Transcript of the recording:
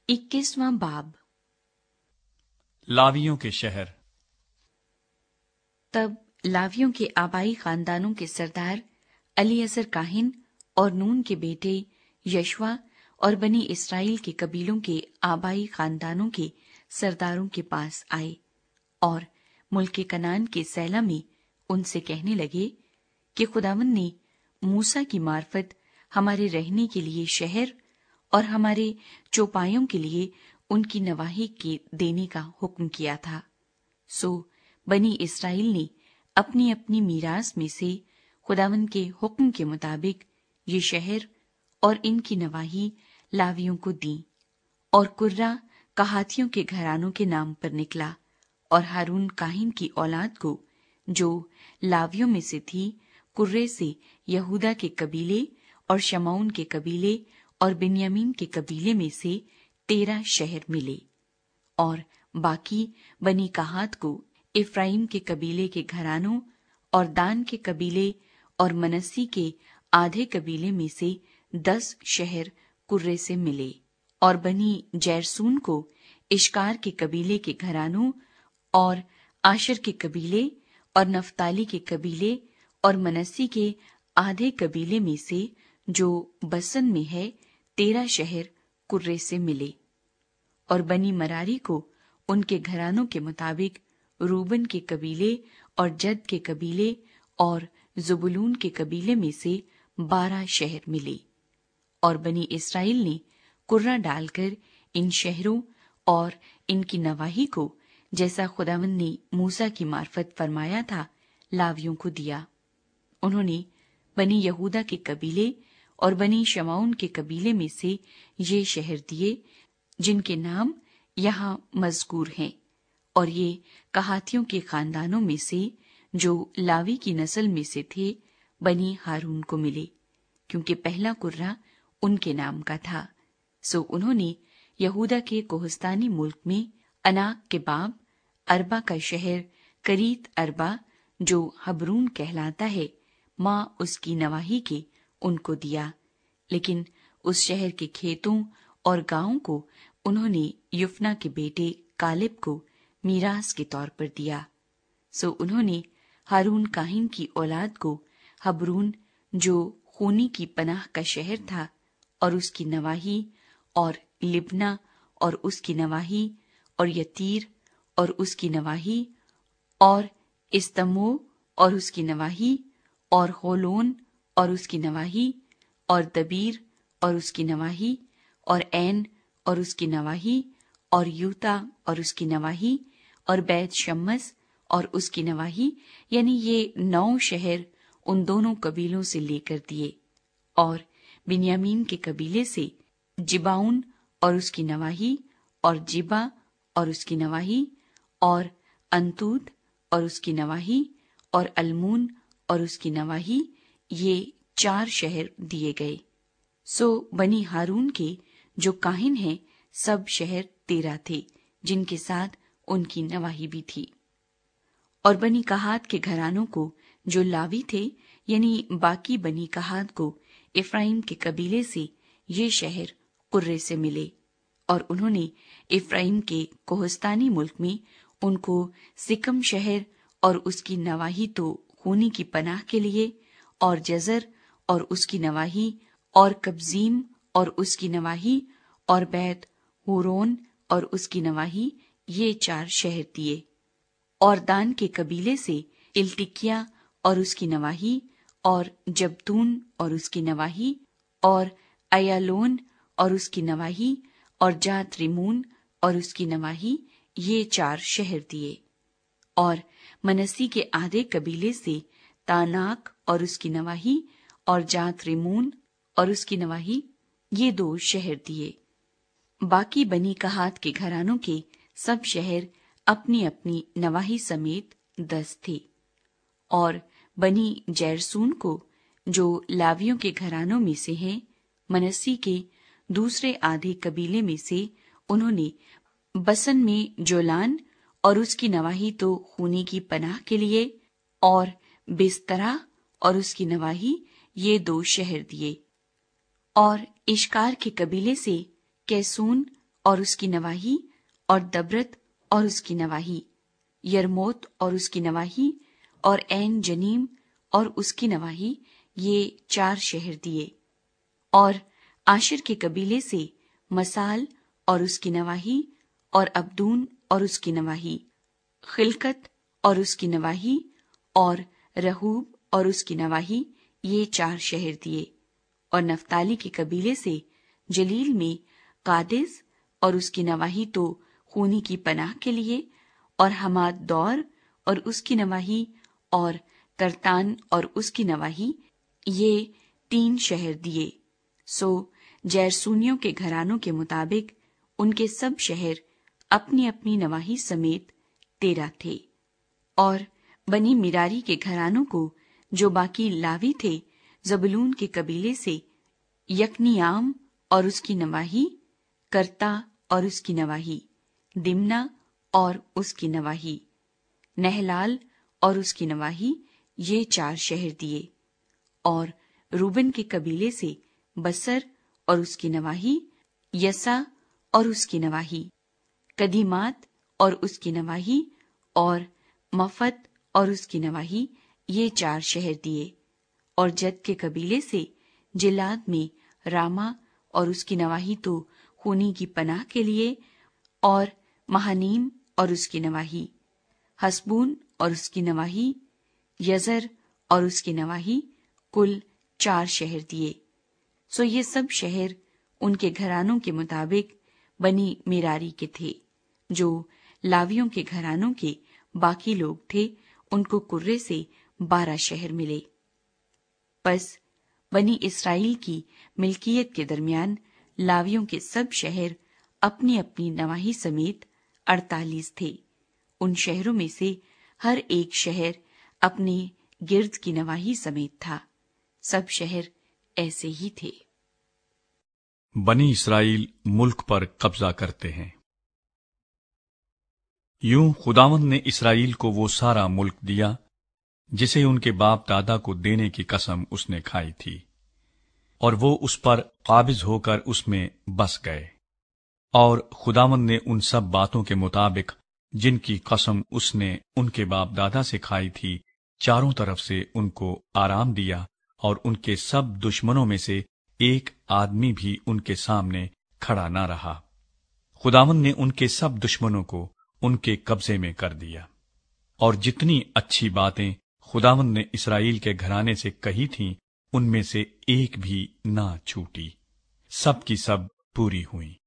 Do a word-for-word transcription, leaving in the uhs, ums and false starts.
इक्कीसवां बाब। लावियों के शहर। तब लावियों के आबाई खानदानों के सरदार अलीअजर काहिन और नून के बेटे यशवा और बनी इस्राएल के कबीलों के आबाई खानदानों के सरदारों के पास आए और मुल्क कनान के सैला में उनसे कहने लगे कि खुदावंद ने मूसा की मार्फत हमारे रहने के लिए शहर और हमारे चौपायों के लिए उनकी नवाही के देने का हुक्म किया था। सो बनी इस्राएल ने अपनी अपनी मीरास में से खुदावंद के हुक्म के मुताबिक ये शहर और इनकी नवाही लावियों को दी। और कुर्रा कहातियों के घरानों के नाम पर निकला और हारून काहिन की औलाद को, जो लावियों में से थी, कुर्रे से यहूदा के कबीले और शमौन के कबीले और बिन्यामीन के कबीले में से तेरह शहर मिले। और बाकी बनी कहात को इफ्राइम के कबीले के घरानों और दान के कबीले और मनस्सी के आधे कबीले में से दस शहर कुर्रे से मिले। और बनी जैरसून को इश्कार के कबीले के घरानों और आशर के कबीले और नफ्ताली के कबीले और मनस्सी के आधे कबीले में से, जो बसन में है, तेरह शहर कुर्रे से मिले। और बनी मरारी को उनके घरानों के मुताबिक रूबन के कबीले और जद के कबीले और जुबुलून के कबीले में से बारह शहर मिले। और बनी इस्राएल ने कुर्रा डालकर इन शहरों और इनकी नवाही को, जैसा खुदावंद ने मूसा की मार्फत फरमाया था, लावियों को दिया। उन्होंने बनी यहूदा के कबीले और बनी शमौन के कबीले में से ये शहर दिए, जिनके नाम यहाँ मज़कूर हैं। और ये कहातियों के खानदानों में से, जो लावी की नस्ल में से थे, बनी हारून को मिले, क्योंकि पहला कुर्रा उनके नाम का था। सो उन्होंने यहूदा के कोहस्तानी मुल्क में अनाक के बाब अरबा का शहर करीत अरबा, जो हबरून कहलाता है, माँ उसकी नवाही के, उनको दिया। लेकिन उस शहर के खेतों और गांवों को उन्होंने युफना के बेटे कालिब को मीरास के तौर पर दिया। सो उन्होंने हारून काहिन की औलाद को हबरून, जो खूनी की पनाह का शहर था, और उसकी नवाही, और लिब्ना और उसकी नवाही, और यतीर और उसकी नवाही, और इस्तमो और उसकी नवाही, और होलोन और उसकी नवाही, और दबीर और उसकी नवाही, और ऐन और उसकी नवाही, और यूता और उसकी नवाही, और बैत शम्मस और उसकी नवाही, यानी ये नौ शहर उन दोनों कबीलों से लेकर दिए। और बिन्यामीन के कबीले से जिबाउन और उसकी नवाही, और जिबा और उसकी नवाही, और अंतूत और उसकी नवाही, और अल्मून और उसकी नवाही, ये चार शहर दिए गए। सो बनी हारून के, जो काहिन हैं, सब शहर तेरह थे, जिनके साथ उनकी नवाही भी थी। और बनी कहात के घरानों को, जो लावी थे, यानी बाकी बनी कहात को इफ्राइम के कबीले से, ये शहर कुर्रे से मिले। और उन्होंने इफ्राइम के कोहस्तानी मुल्क में उनको सिकम शहर और उसकी नवाही तो खूनी की पनाह के लिए, और जजर और उसकी नवाही, और कब्जीम और उसकी नवाही, और बैत हुरोन और उसकी नवाही, ये चार शहर दिए। और दान के कबीले से इल्तिकिया और उसकी नवाही, और जबतून और उसकी नवाही, और अयालोन और उसकी नवाही, और जात रिमून और उसकी नवाही, ये चार शहर दिए। और मनस्सी के आधे कबीले से तानाक और उसकी नवाही, और जात रिमून और उसकी नवाही, ये दो शहर दिए। बाकी बनी कहात के घरानों के सब शहर अपनी अपनी नवाही समेत दस थे। और बनी जैरसून को, जो लावियों के घरानों में से हैं, मनस्सी के दूसरे आधे कबीले में से, उन्होंने बसन में जोलान और उसकी नवाही तो खूनी की पनाह के लिए, और बिस्तरा और उसकी नवाही, ये दो शहर दिए। और इश्कार के कबीले से कैसून اور اس کی نواحی، اور دبرت اور اس کی نواحی، یرموت اور اس کی نواحی، اور عین جنیم اور اس کی نواحی، یہ چار شہر دیے۔ اور عاشر کے قبیلے سے مسال اور اس کی نواحی، اور ابدون اور اس کی نواحی، خلقت اور اس کی نواحی، اور رہوب اور اس کی نواحی، یہ چار شہر دیے۔ اور نفتالی کے قبیلے سے جلیل میں قادس اور اس کی نواحی تو خونی کی پناہ کے لیے، اور حماد دور اور اس کی نواحی، اور کرتان اور اس کی نواحی، یہ تین شہر دیے۔ سو جیرسونیوں کے گھرانوں کے مطابق ان کے سب شہر اپنی اپنی نواحی سمیت تیرہ تھے۔ اور بنی مراری کے گھرانوں کو جو باقی لاوی تھے، زبلون کے قبیلے سے یکنیام اور اس کی نواحی، کرتا اور اس کی نواحی، دمنا اور اس کی نواحی، نہلال اور اس کی نواحی، یہ چار شہر دیے۔ اور روبن کے قبیلے سے بسر اور اس کی نواحی، یسا اور اس کی نواحی، قدیمات اور اس کی نواحی، اور مفت اور اس کی نواحی، یہ چار شہر دیے۔ اور جد کے قبیلے سے جلاد میں راما اور اس کی نواحی تو خونی کی پناہ کے لیے، اور مہانیم اور اس کی نواحی، حسبون اور اس کی نواحی، یزر اور اس کی نواحی، کل چار شہر دیے۔ سو یہ سب شہر ان کے گھرانوں کے مطابق بنی میراری کے تھے۔ جو لاویوں کے گھرانوں کے باقی لوگ تھے، ان کو کرے سے بارہ شہر ملے۔ پس بنی اسرائیل کی ملکیت کے درمیان لاویوں کے سب شہر اپنی اپنی نواحی سمیت اڑتالیس تھے۔ ان شہروں میں سے ہر ایک شہر اپنے گرد کی نواحی سمیت تھا۔ سب شہر ایسے ہی تھے۔ بنی اسرائیل ملک پر قبضہ کرتے ہیں۔ یوں خداوند نے اسرائیل کو وہ سارا ملک دیا جسے ان کے باپ دادا کو دینے کی قسم اس نے کھائی تھی، اور وہ اس پر قابض ہو کر اس میں بس گئے۔ اور خداوند نے ان سب باتوں کے مطابق جن کی قسم اس نے ان کے باپ دادا سے کھائی تھی، چاروں طرف سے ان کو آرام دیا، اور ان کے سب دشمنوں میں سے ایک آدمی بھی ان کے سامنے کھڑا نہ رہا۔ خداوند نے ان کے سب دشمنوں کو ان کے قبضے میں کر دیا، اور جتنی اچھی باتیں خداوند نے اسرائیل کے گھرانے سے کہی تھیں، ان میں سے ایک بھی نہ چھوٹی، سب کی سب پوری ہوئیں۔